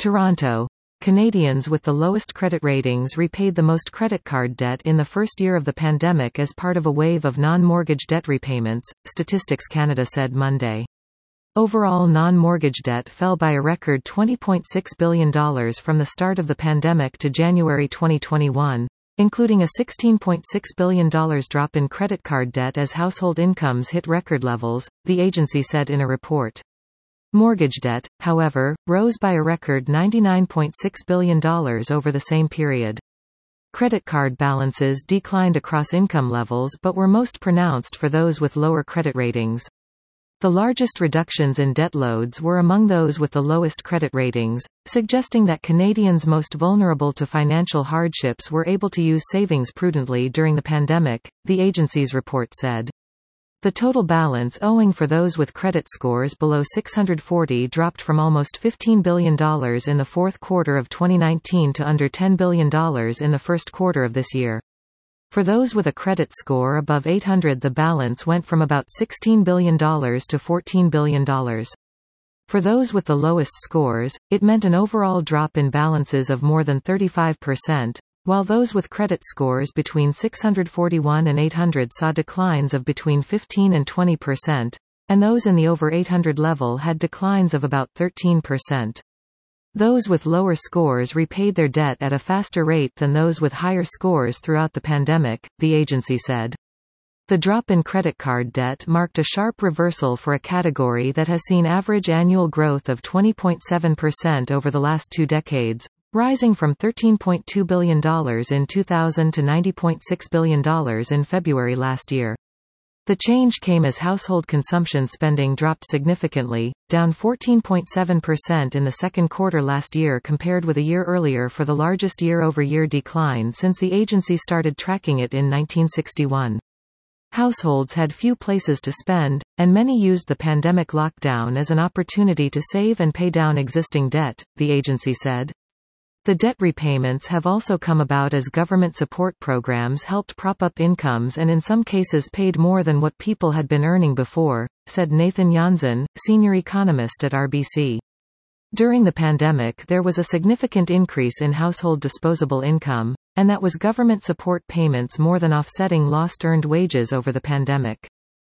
Toronto. Canadians with the lowest credit ratings repaid the most credit card debt in the first year of the pandemic as part of a wave of non-mortgage debt repayments, Statistics Canada said Monday. Overall non-mortgage debt fell by a record $20.6 billion from the start of the pandemic to January 2021, including a $16.6 billion drop in credit card debt as household incomes hit record levels, the agency said in a report. Mortgage debt, however, rose by a record $99.6 billion over the same period. Credit card balances declined across income levels but were most pronounced for those with lower credit ratings. The largest reductions in debt loads were among those with the lowest credit ratings, suggesting that Canadians most vulnerable to financial hardships were able to use savings prudently during the pandemic, the agency's report said. The total balance owing for those with credit scores below 640 dropped from almost $15 billion in the fourth quarter of 2019 to under $10 billion in the first quarter of this year. For those with a credit score above 800, the balance went from about $16 billion to $14 billion. For those with the lowest scores, it meant an overall drop in balances of more than 35%, while those with credit scores between 641 and 800 saw declines of between 15 and 20%, and those in the over 800 level had declines of about 13%. Those with lower scores repaid their debt at a faster rate than those with higher scores throughout the pandemic, the agency said. The drop in credit card debt marked a sharp reversal for a category that has seen average annual growth of 20.7% over the last 2 decades, rising from $13.2 billion in 2000 to $90.6 billion in February last year. The change came as household consumption spending dropped significantly, down 14.7% in the second quarter last year compared with a year earlier, for the largest year-over-year decline since the agency started tracking it in 1961. Households had few places to spend, and many used the pandemic lockdown as an opportunity to save and pay down existing debt, the agency said. The debt repayments have also come about as government support programs helped prop up incomes and in some cases paid more than what people had been earning before, said Nathan Janzen, senior economist at RBC. During the pandemic there was a significant increase in household disposable income, and that was government support payments more than offsetting lost earned wages over the pandemic.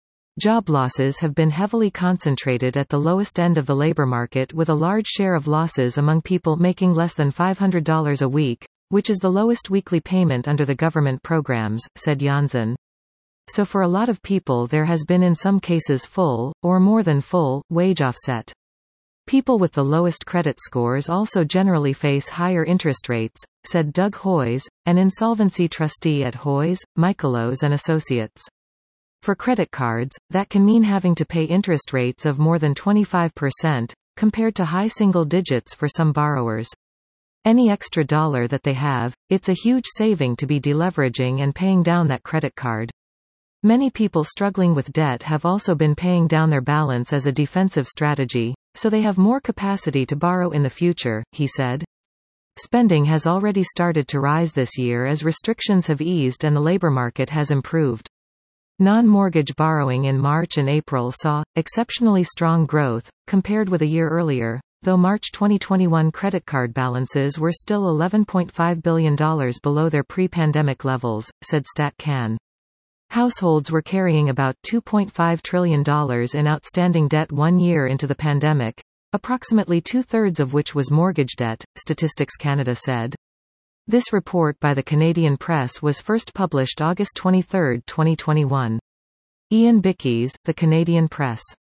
Job losses have been heavily concentrated at the lowest end of the labor market, with a large share of losses among people making less than $500 a week, which is the lowest weekly payment under the government programs, said Janzen. So for a lot of people there has been in some cases full, or more than full, wage offset. People with the lowest credit scores also generally face higher interest rates, said Doug Hoyes, an insolvency trustee at Hoyes, Michaelos and Associates. For credit cards, that can mean having to pay interest rates of more than 25%, compared to high single digits for some borrowers. Any extra dollar that they have, it's a huge saving to be deleveraging and paying down that credit card. Many people struggling with debt have also been paying down their balance as a defensive strategy, so they have more capacity to borrow in the future, he said. Spending has already started to rise this year as restrictions have eased and the labor market has improved. Non-mortgage borrowing in March and April saw exceptionally strong growth, compared with a year earlier, though March 2021 credit card balances were still $11.5 billion below their pre-pandemic levels, said StatCan. Households were carrying about $2.5 trillion in outstanding debt 1 year into the pandemic, approximately 2/3 of which was mortgage debt, Statistics Canada said. This report by the Canadian Press was first published August 23, 2021. Ian Bickies, The Canadian Press.